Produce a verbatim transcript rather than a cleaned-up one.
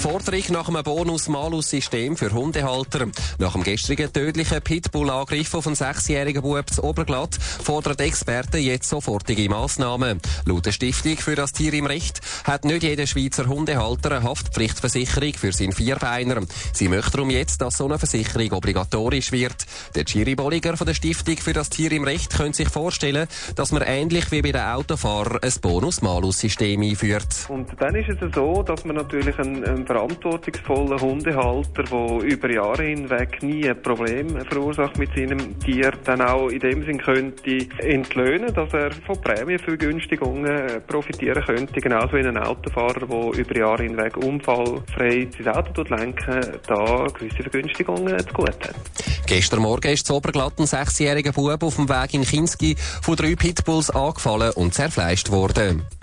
Forderung nach einem Bonus-Malus-System für Hundehalter. Nach dem gestrigen tödlichen Pitbull-Angriff auf einen sechsjährigen Bub zu Oberglatt fordern Experten jetzt sofortige Massnahmen. Laut der Stiftung für das Tier im Recht hat nicht jeder Schweizer Hundehalter eine Haftpflichtversicherung für seinen Vierbeiner. Sie möchten darum jetzt, dass so eine Versicherung obligatorisch wird. Der Thierry Bolliger von der Stiftung für das Tier im Recht könnte sich vorstellen, dass man ähnlich wie bei den Autofahrern ein Bonus-Malus-System einführt. Und dann ist es so, dass man natürlich einen, einen verantwortungsvollen Hundehalter, der über Jahre hinweg nie ein Problem verursacht mit seinem Tier, dann auch in dem Sinn könnte entlöhnen, dass er von Prämienvergünstigungen profitieren könnte, genauso wie ein Autofahrer, der über Jahre hinweg unfallfrei sein Auto lenken, da gewisse Vergünstigungen zu gut hat. Gestern Morgen ist zu Oberglatt ein sechsjähriger Bub auf dem Weg in Kinski von drei Pitbulls angefallen und zerfleischt worden.